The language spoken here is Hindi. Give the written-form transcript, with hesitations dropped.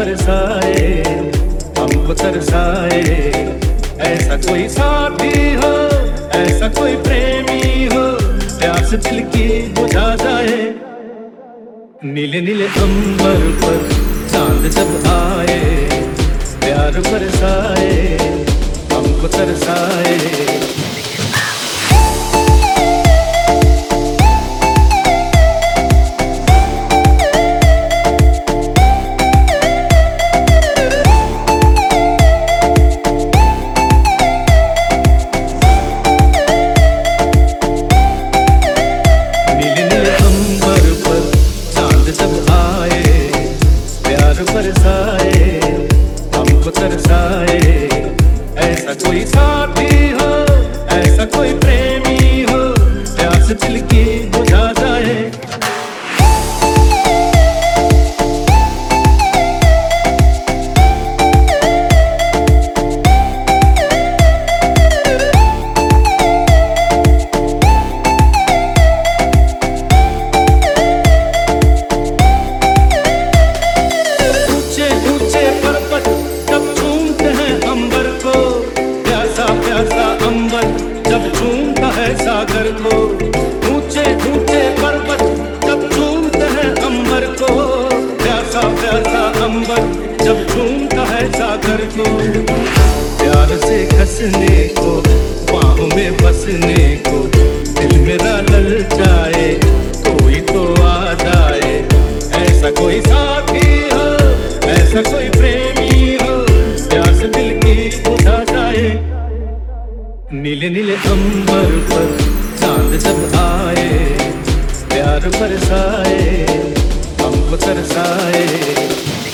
बरसाए, हमको तरसाए। ऐसा कोई साथी हो, ऐसा कोई प्रेमी हो, प्यास दिल की बुझा जाए। नीले नीले अंबर पर चांद जब आए, प्यार बरसाए, हमको तरसाए। बरसाए, हमको तरसाए। ऐसा कोई साथी हो, ऐसा कोई प्रेमी हो, प्यास दिल की बुझा जाए। जब झूमता है सागर को, ऊंचे ऊंचे पर्वत जब झूमते हैं अंबर को, प्यासा प्यासा अंबर जब झूमता है सागर को। प्यार से खसने को, बाहों में बसने को, दिल मेरा ललचाए, कोई तो आ जाए। ऐसा कोई साथी हो, ऐसा कोई प्रेमी हो, प्यास दिल की बुझा जाए। नीले नीले अंबर पर चांद जब आए, प्यार बरसाए, हमको तरसाए।